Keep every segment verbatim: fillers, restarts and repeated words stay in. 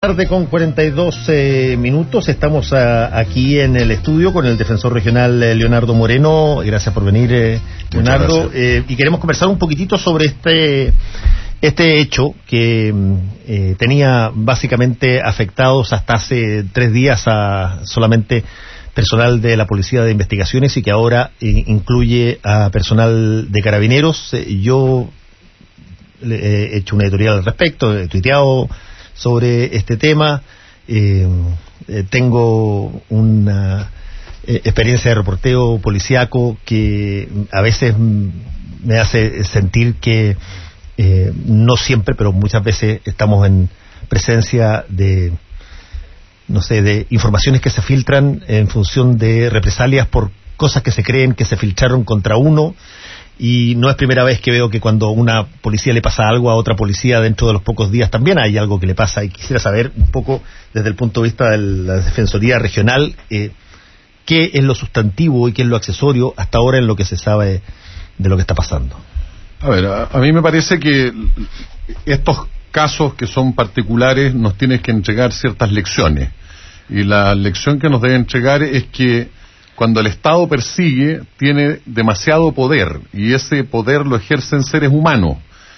Tarde con cuarenta y dos eh, minutos, estamos a, aquí en el estudio con el defensor regional eh, Leonardo Moreno. Gracias por venir, eh, Leonardo, eh, y queremos conversar un poquitito sobre este este hecho que eh, tenía básicamente afectados hasta hace tres días a solamente personal de la Policía de Investigaciones y que ahora eh, incluye a personal de Carabineros. Eh, yo he hecho una editorial al respecto, he tuiteado sobre este tema. Eh, eh, tengo una eh, experiencia de reporteo policíaco que a veces me hace sentir que eh, no siempre, pero muchas veces estamos en presencia de, no sé, de informaciones que se filtran en función de represalias por cosas que se creen que se filtraron contra uno. Y no es primera vez que veo que cuando a una policía le pasa algo a otra policía, dentro de los pocos días también hay algo que le pasa. Y quisiera saber un poco, desde el punto de vista de la Defensoría Regional, eh, qué es lo sustantivo y qué es lo accesorio hasta ahora en lo que se sabe de lo que está pasando. A ver, a, a mí me parece que estos casos que son particulares nos tienen que entregar ciertas lecciones. Y la lección que nos debe entregar es que cuando el Estado persigue, tiene demasiado poder, y ese poder lo ejercen seres humanos,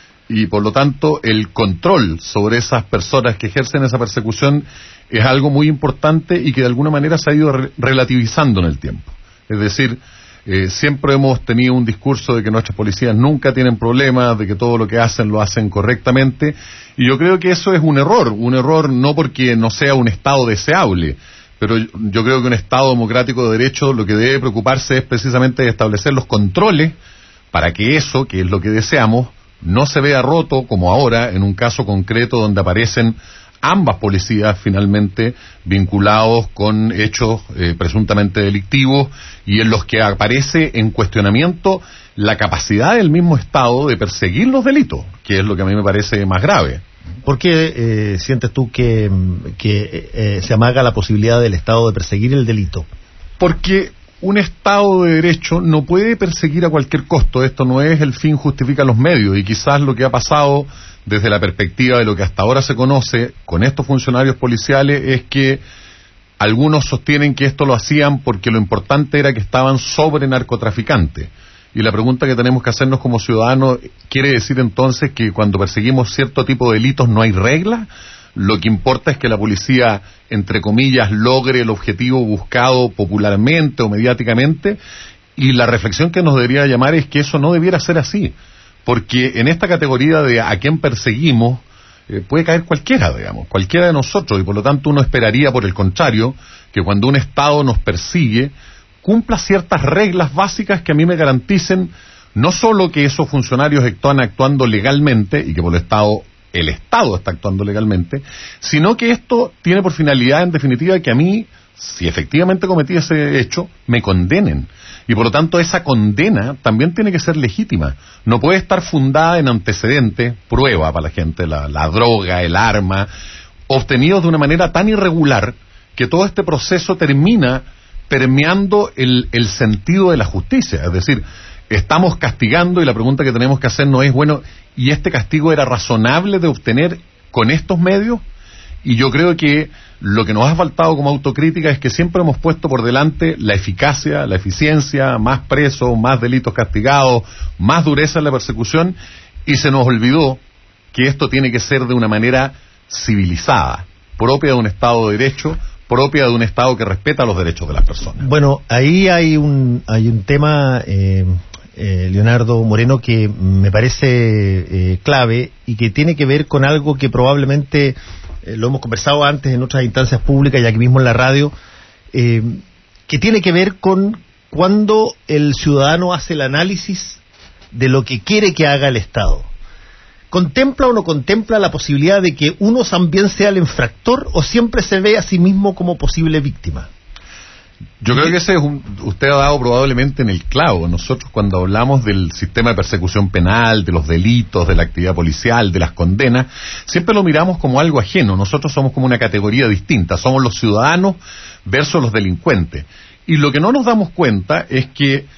y por lo tanto el control sobre esas personas que ejercen esa persecución es algo muy importante y que de alguna manera se ha ido re- relativizando en el tiempo. Es decir, eh, siempre hemos tenido un discurso de que nuestras policías nunca tienen problemas, de que todo lo que hacen lo hacen correctamente, y yo creo que eso es un error, un error no porque no sea un Estado deseable, pero yo creo que un Estado democrático de derecho lo que debe preocuparse es precisamente de establecer los controles para que eso, que es lo que deseamos, no se vea roto como ahora en un caso concreto donde aparecen ambas policías finalmente vinculados con hechos eh, presuntamente delictivos y en los que aparece en cuestionamiento la capacidad del mismo Estado de perseguir los delitos, que es lo que a mí me parece más grave. ¿Por qué eh, sientes tú que, que eh, se amaga la posibilidad del Estado de perseguir el delito? Porque un Estado de Derecho no puede perseguir a cualquier costo. Esto no es el fin justifica los medios, y quizás lo que ha pasado desde la perspectiva de lo que hasta ahora se conoce con estos funcionarios policiales es que algunos sostienen que esto lo hacían porque lo importante era que estaban sobre narcotraficantes. Y la pregunta que tenemos que hacernos como ciudadanos, ¿quiere decir entonces que cuando perseguimos cierto tipo de delitos no hay reglas? Lo que importa es que la policía, entre comillas, logre el objetivo buscado popularmente o mediáticamente, y la reflexión que nos debería llamar es que eso no debiera ser así, porque en esta categoría de a quién perseguimos, eh, puede caer cualquiera, digamos, cualquiera de nosotros, y por lo tanto uno esperaría, por el contrario, que cuando un Estado nos persigue, cumpla ciertas reglas básicas que a mí me garanticen no solo que esos funcionarios están actuando legalmente y que por el Estado, el Estado está actuando legalmente, sino que esto tiene por finalidad, en definitiva, que a mí, si efectivamente cometí ese hecho, me condenen. Y por lo tanto esa condena también tiene que ser legítima. No puede estar fundada en antecedentes, prueba para la gente, la, la droga, el arma, obtenidos de una manera tan irregular que todo este proceso termina permeando el, el sentido de la justicia. Es decir, estamos castigando y la pregunta que tenemos que hacer no es, bueno, ¿y este castigo era razonable de obtener con estos medios? Y yo creo que lo que nos ha faltado como autocrítica es que siempre hemos puesto por delante la eficacia, la eficiencia, más presos, más delitos castigados, más dureza en la persecución, y se nos olvidó que esto tiene que ser de una manera civilizada, propia de un Estado de Derecho, propia de un Estado que respeta los derechos de las personas. Bueno, ahí hay un hay un tema, eh, eh, Leonardo Moreno, que me parece eh, clave y que tiene que ver con algo que probablemente eh, lo hemos conversado antes en otras instancias públicas y aquí mismo en la radio, eh, que tiene que ver con cuando el ciudadano hace el análisis de lo que quiere que haga el Estado. ¿Contempla o no contempla la posibilidad de que uno también sea el infractor o siempre se ve a sí mismo como posible víctima? Yo creo que ese es un, usted ha dado probablemente en el clavo. Nosotros cuando hablamos del sistema de persecución penal, de los delitos, de la actividad policial, de las condenas, siempre lo miramos como algo ajeno. Nosotros somos como una categoría distinta, somos los ciudadanos versus los delincuentes. Y lo que no nos damos cuenta es que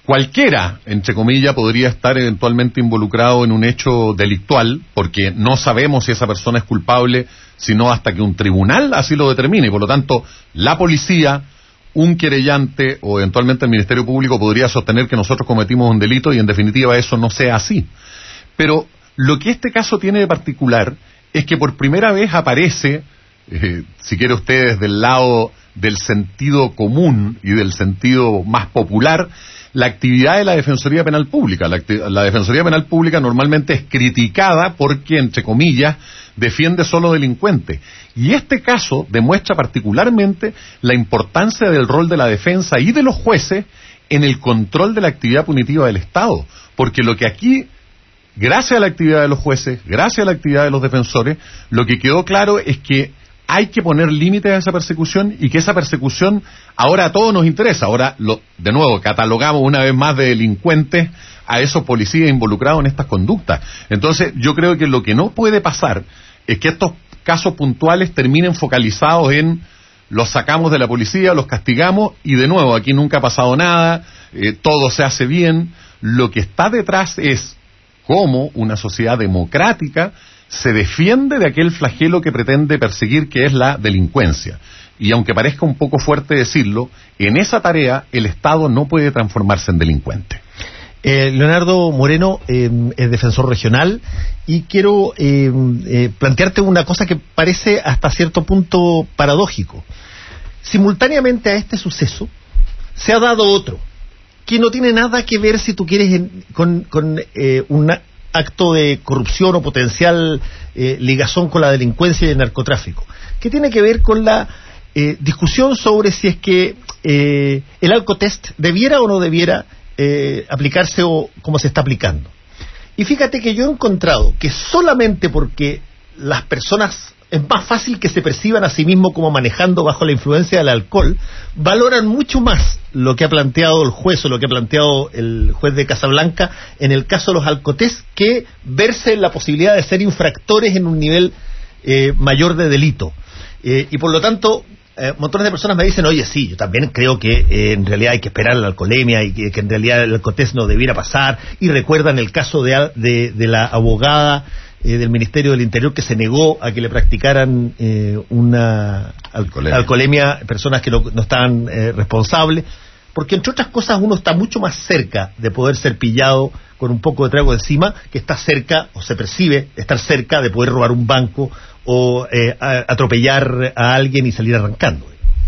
cualquiera, entre comillas, podría estar eventualmente involucrado en un hecho delictual, porque no sabemos si esa persona es culpable, sino hasta que un tribunal así lo determine. Por lo tanto, la policía, un querellante o eventualmente el Ministerio Público podría sostener que nosotros cometimos un delito y en definitiva eso no sea así. Pero lo que este caso tiene de particular es que por primera vez aparece, eh, si quiere usted, desde el lado del sentido común y del sentido más popular, la actividad de la Defensoría Penal Pública. La, la Defensoría Penal Pública normalmente es criticada porque, entre comillas, defiende solo delincuentes. Y este caso demuestra particularmente la importancia del rol de la defensa y de los jueces en el control de la actividad punitiva del Estado. Porque lo que aquí, gracias a la actividad de los jueces, gracias a la actividad de los defensores, lo que quedó claro es que hay que poner límites a esa persecución y que esa persecución ahora a todos nos interesa. Ahora, lo, de nuevo, catalogamos una vez más de delincuentes a esos policías involucrados en estas conductas. Entonces, yo creo que lo que no puede pasar es que estos casos puntuales terminen focalizados en los sacamos de la policía, los castigamos y de nuevo, aquí nunca ha pasado nada, eh, todo se hace bien. Lo que está detrás es cómo una sociedad democrática se defiende de aquel flagelo que pretende perseguir, que es la delincuencia. Y aunque parezca un poco fuerte decirlo, en esa tarea el Estado no puede transformarse en delincuente. Eh, Leonardo Moreno eh, es defensor regional y quiero eh, eh, plantearte una cosa que parece hasta cierto punto paradójico. Simultáneamente a este suceso se ha dado otro que no tiene nada que ver, si tú quieres, en, con, con eh, una acto de corrupción o potencial eh, ligazón con la delincuencia y el narcotráfico, que tiene que ver con la eh, discusión sobre si es que eh, el alcotest debiera o no debiera eh, aplicarse o cómo se está aplicando. Y fíjate que yo he encontrado que solamente porque las personas es más fácil que se perciban a sí mismos como manejando bajo la influencia del alcohol, valoran mucho más lo que ha planteado el juez o lo que ha planteado el juez de Casablanca en el caso de los alcotés que verse en la posibilidad de ser infractores en un nivel eh, mayor de delito. Eh, y por lo tanto, eh, montones de personas me dicen, oye, sí, yo también creo que eh, en realidad hay que esperar la alcoholemia y que, que en realidad el alcotés no debiera pasar, y recuerdan el caso de, de, de la abogada Eh, del Ministerio del Interior que se negó a que le practicaran eh, una alcoholemia. alcoholemia personas que no, no estaban eh, responsables, porque entre otras cosas uno está mucho más cerca de poder ser pillado con un poco de trago encima, que está cerca, o se percibe estar cerca de poder robar un banco o eh, a, atropellar a alguien y salir arrancando.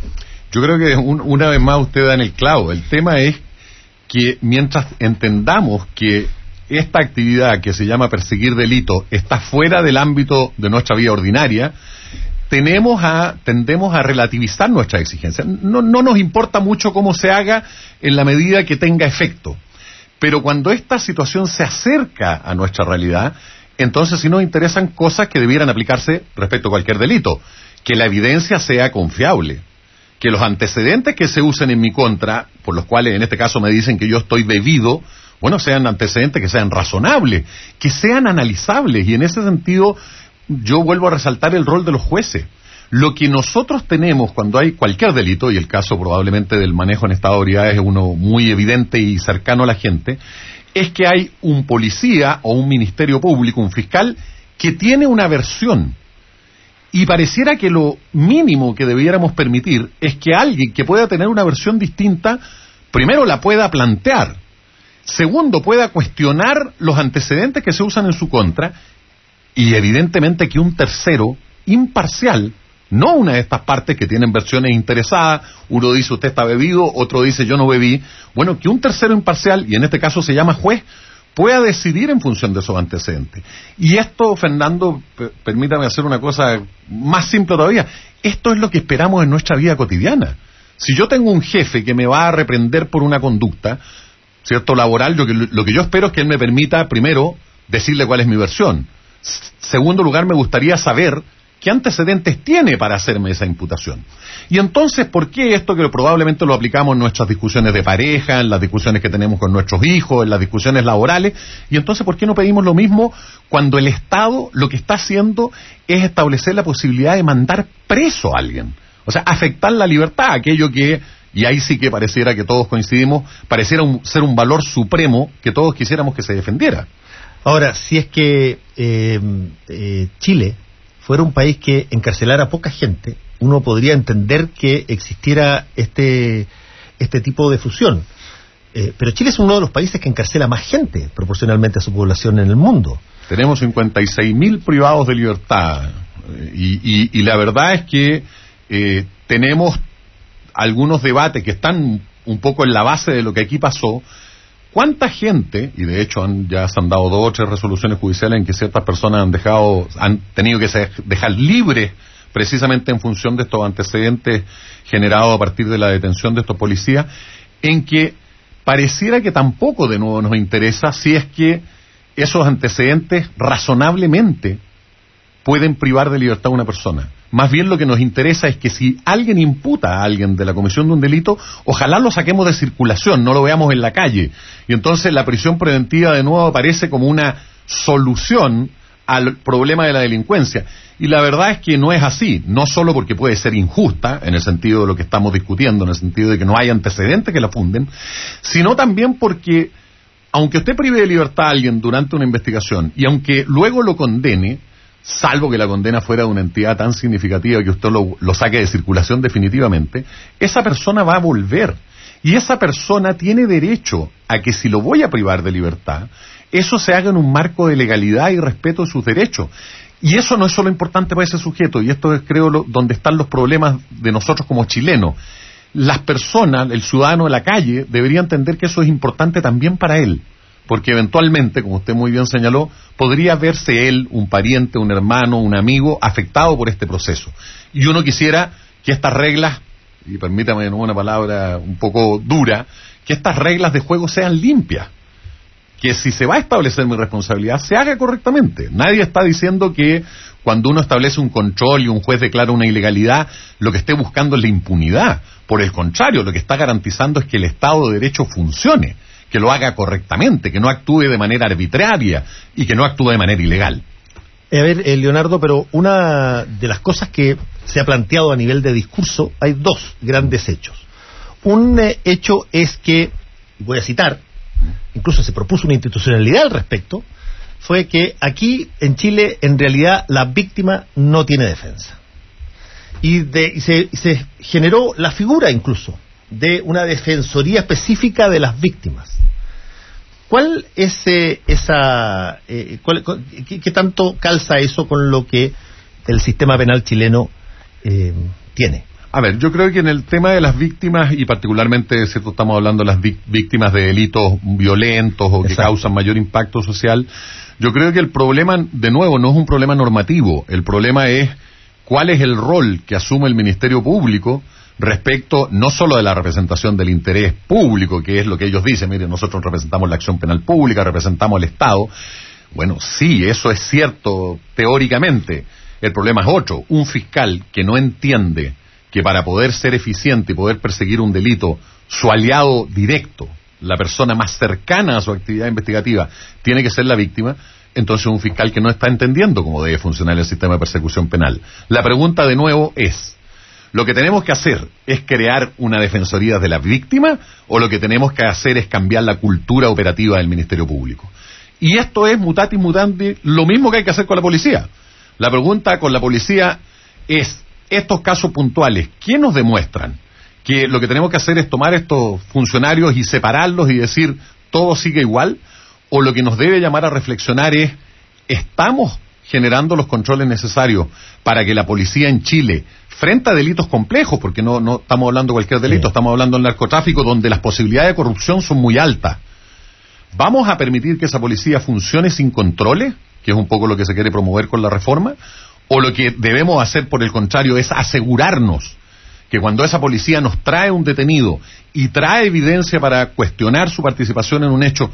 Yo creo que un, una vez más usted da en el clavo. El tema es que mientras entendamos que esta actividad que se llama perseguir delitos está fuera del ámbito de nuestra vida ordinaria, tenemos a, tendemos a relativizar nuestras exigencias. No, no nos importa mucho cómo se haga en la medida que tenga efecto. Pero cuando esta situación se acerca a nuestra realidad, entonces sí nos interesan cosas que debieran aplicarse respecto a cualquier delito. Que la evidencia sea confiable. Que los antecedentes que se usen en mi contra, por los cuales en este caso me dicen que yo estoy debido, bueno, sean antecedentes que sean razonables, que sean analizables, y en ese sentido yo vuelvo a resaltar el rol de los jueces. Lo que nosotros tenemos cuando hay cualquier delito, y el caso probablemente del manejo en estado de ebriedad es uno muy evidente y cercano a la gente, es que hay un policía o un ministerio público, un fiscal, que tiene una versión. Y pareciera que lo mínimo que debiéramos permitir es que alguien que pueda tener una versión distinta, primero la pueda plantear, segundo, pueda cuestionar los antecedentes que se usan en su contra, y evidentemente que un tercero, imparcial, no una de estas partes que tienen versiones interesadas, uno dice usted está bebido, otro dice yo no bebí, bueno, que un tercero imparcial, y en este caso se llama juez, pueda decidir en función de esos antecedentes. Y esto, Fernando, p- permítame hacer una cosa más simple todavía, esto es lo que esperamos en nuestra vida cotidiana. Si yo tengo un jefe que me va a reprender por una conducta, cierto, laboral, yo, lo que yo espero es que él me permita, primero, decirle cuál es mi versión. S- segundo lugar, me gustaría saber qué antecedentes tiene para hacerme esa imputación. Y entonces, ¿por qué esto que probablemente lo aplicamos en nuestras discusiones de pareja, en las discusiones que tenemos con nuestros hijos, en las discusiones laborales? Y entonces, ¿por qué no pedimos lo mismo cuando el Estado lo que está haciendo es establecer la posibilidad de mandar preso a alguien? O sea, afectar la libertad, aquello que Y ahí sí que pareciera que todos coincidimos, pareciera un, ser un valor supremo que todos quisiéramos que se defendiera. Ahora, si es que eh, eh, Chile fuera un país que encarcelara a poca gente, uno podría entender que existiera este, este tipo de fusión. Eh, pero Chile es uno de los países que encarcela más gente proporcionalmente a su población en el mundo. Tenemos cincuenta y seis mil privados de libertad y, y, y la verdad es que eh, tenemos algunos debates que están un poco en la base de lo que aquí pasó. ¿Cuánta gente, y de hecho han, ya se han dado dos o tres resoluciones judiciales en que ciertas personas han dejado, han tenido que ser, dejar libres precisamente en función de estos antecedentes generados a partir de la detención de estos policías, en que pareciera que tampoco de nuevo nos interesa si es que esos antecedentes razonablemente pueden privar de libertad a una persona. Más bien lo que nos interesa es que si alguien imputa a alguien de la comisión de un delito, ojalá lo saquemos de circulación, no lo veamos en la calle. Y entonces la prisión preventiva de nuevo aparece como una solución al problema de la delincuencia. Y la verdad es que no es así, no solo porque puede ser injusta, en el sentido de lo que estamos discutiendo, en el sentido de que no hay antecedentes que la funden, sino también porque, aunque usted prive de libertad a alguien durante una investigación, y aunque luego lo condene, salvo que la condena fuera de una entidad tan significativa que usted lo, lo saque de circulación definitivamente, esa persona va a volver. Y esa persona tiene derecho a que si lo voy a privar de libertad, eso se haga en un marco de legalidad y respeto de sus derechos. Y eso no es solo importante para ese sujeto, y esto es, creo, lo, donde están los problemas de nosotros como chilenos. Las personas, el ciudadano de la calle, debería entender que eso es importante también para él, porque eventualmente, como usted muy bien señaló, podría verse él, un pariente, un hermano, un amigo, afectado por este proceso. Y uno quisiera que estas reglas, y permítame de nuevo una palabra un poco dura, que estas reglas de juego sean limpias. Que si se va a establecer mi responsabilidad, se haga correctamente. Nadie está diciendo que cuando uno establece un control y un juez declara una ilegalidad, lo que esté buscando es la impunidad. Por el contrario, lo que está garantizando es que el Estado de Derecho funcione, que lo haga correctamente, que no actúe de manera arbitraria y que no actúe de manera ilegal. A ver, eh, Leonardo, pero una de las cosas que se ha planteado a nivel de discurso, hay dos grandes hechos. Un eh, hecho es que, voy a citar, incluso se propuso una institucionalidad al respecto, fue que aquí en Chile en realidad la víctima no tiene defensa. Y, de, y, se, y se generó la figura incluso de una defensoría específica de las víctimas. ¿Cuál es eh, esa, eh, cuál, qué, qué tanto calza eso con lo que el sistema penal chileno eh, tiene? A ver, yo creo que en el tema de las víctimas, y particularmente, ¿cierto?, estamos hablando de las víctimas de delitos violentos o que Exacto. causan mayor impacto social, yo creo que el problema, de nuevo, no es un problema normativo, el problema es cuál es el rol que asume el Ministerio Público respecto no solo de la representación del interés público, que es lo que ellos dicen, miren, nosotros representamos la acción penal pública, representamos al Estado. Bueno, sí, eso es cierto teóricamente. El problema es otro, un fiscal que no entiende que para poder ser eficiente y poder perseguir un delito, su aliado directo, la persona más cercana a su actividad investigativa, tiene que ser la víctima. Entonces un fiscal que no está entendiendo cómo debe funcionar el sistema de persecución penal. La pregunta de nuevo es, ¿lo que tenemos que hacer es crear una defensoría de la víctima o lo que tenemos que hacer es cambiar la cultura operativa del Ministerio Público? Y esto es mutatis mutandis, lo mismo que hay que hacer con la policía. La pregunta con la policía es, estos casos puntuales, ¿quién nos demuestran que lo que tenemos que hacer es tomar estos funcionarios y separarlos y decir todo sigue igual? ¿O lo que nos debe llamar a reflexionar es, ¿estamos generando los controles necesarios para que la policía en Chile, frente a delitos complejos, porque no, no estamos hablando de cualquier delito, sí. estamos hablando del narcotráfico, donde las posibilidades de corrupción son muy altas, ¿vamos a permitir que esa policía funcione sin controles, que es un poco lo que se quiere promover con la reforma? ¿O lo que debemos hacer, por el contrario, es asegurarnos que cuando esa policía nos trae un detenido y trae evidencia para cuestionar su participación en un hecho,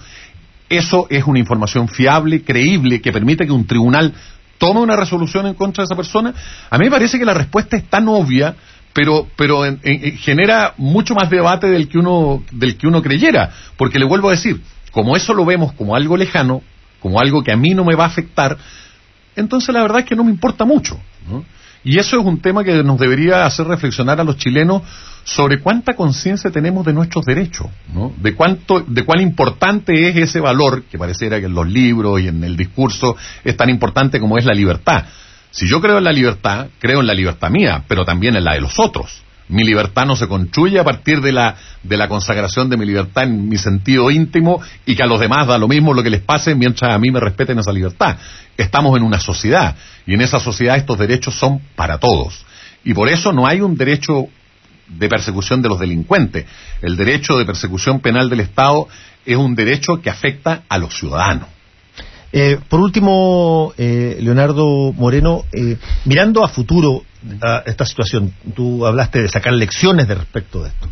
eso es una información fiable, creíble, que permite que un tribunal tome una resolución en contra de esa persona? A mí me parece que la respuesta es tan obvia, pero pero en, en, genera mucho más debate del que uno del que uno creyera, porque le vuelvo a decir, como eso lo vemos como algo lejano, como algo que a mí no me va a afectar, entonces la verdad es que no me importa mucho, ¿no? Y eso es un tema que nos debería hacer reflexionar a los chilenos sobre cuánta conciencia tenemos de nuestros derechos, ¿no? De cuánto, de cuán importante es ese valor, que pareciera que en los libros y en el discurso es tan importante como es la libertad. Si yo creo en la libertad, creo en la libertad mía, pero también en la de los otros. Mi libertad no se construye a partir de la, de la consagración de mi libertad en mi sentido íntimo y que a los demás da lo mismo lo que les pase mientras a mí me respeten esa libertad. Estamos en una sociedad y en esa sociedad estos derechos son para todos. Y por eso no hay un derecho de persecución de los delincuentes. El derecho de persecución penal del Estado es un derecho que afecta a los ciudadanos. Eh, por último, eh, Leonardo Moreno, eh, mirando a futuro a esta situación, tú hablaste de sacar lecciones de respecto de esto.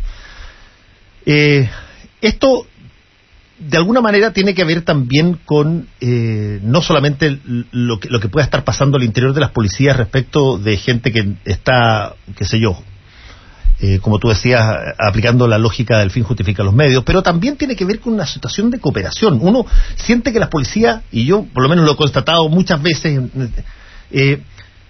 Eh, esto, de alguna manera, tiene que ver también con eh, no solamente lo que, lo que pueda estar pasando al interior de las policías respecto de gente que está, qué sé yo, Eh, como tú decías, aplicando la lógica del fin justifica los medios, pero también tiene que ver con una situación de cooperación. Uno siente que las policías, y yo por lo menos lo he constatado muchas veces, eh,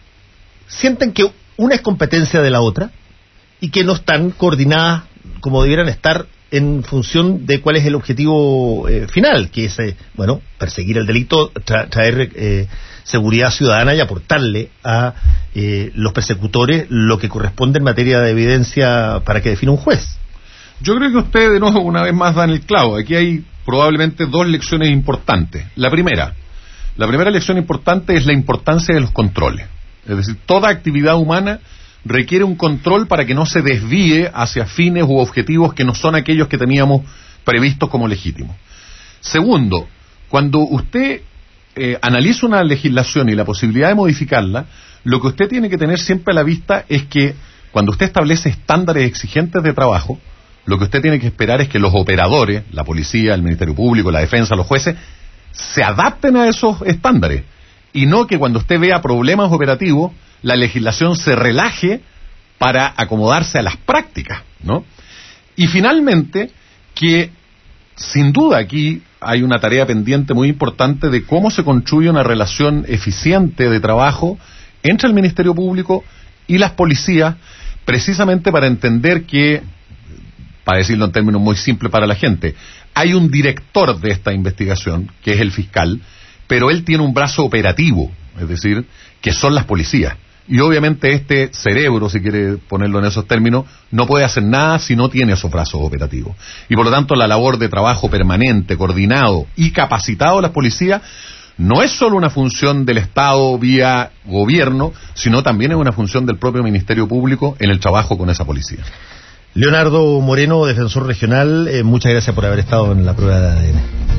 sienten que una es competencia de la otra y que no están coordinadas como debieran estar en función de cuál es el objetivo eh, final, que es, eh, bueno, perseguir el delito, tra traer eh, seguridad ciudadana y aportarle a eh, los persecutores lo que corresponde en materia de evidencia para que defina un juez. Yo creo que usted de nuevo una vez más dan el clavo. Aquí hay probablemente dos lecciones importantes. La primera, la primera lección importante es la importancia de los controles. Es decir, toda actividad humana requiere un control para que no se desvíe hacia fines u objetivos que no son aquellos que teníamos previstos como legítimos. Segundo, cuando usted eh, analiza una legislación y la posibilidad de modificarla, lo que usted tiene que tener siempre a la vista es que cuando usted establece estándares exigentes de trabajo, lo que usted tiene que esperar es que los operadores, la policía, el Ministerio Público, la defensa, los jueces, se adapten a esos estándares y no que cuando usted vea problemas operativos la legislación se relaje para acomodarse a las prácticas, ¿no? Y finalmente, que sin duda aquí hay una tarea pendiente muy importante de cómo se construye una relación eficiente de trabajo entre el Ministerio Público y las policías, precisamente para entender que, para decirlo en términos muy simples para la gente, hay un director de esta investigación, que es el fiscal, pero él tiene un brazo operativo, es decir, que son las policías. Y obviamente este cerebro, si quiere ponerlo en esos términos, no puede hacer nada si no tiene esos brazos operativos. Y por lo tanto la labor de trabajo permanente, coordinado y capacitado de las policías no es solo una función del Estado vía gobierno, sino también es una función del propio Ministerio Público en el trabajo con esa policía. Leonardo Moreno, defensor regional, eh, muchas gracias por haber estado en la prueba de A D N.